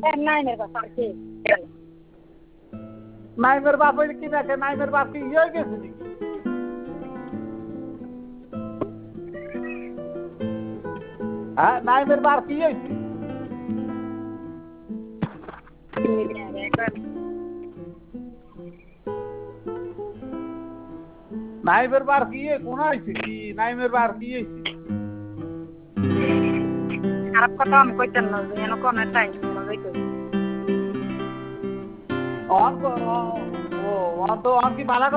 নাইমের কথা আর কি নাইমের বাপ হইলে কি দেখে নাইমের বাপ কি ইয়ে হয়ে গেছে নাকি হ্যাঁ নাইমের বাপ কি হয়েছে নাইমের বার কি কোন হয়েছে কি নাইমের বার কি হয়েছে খারাপ কথা আমি কইতেন না যেন কোন টাইম অন ও অন তো অন কি বালা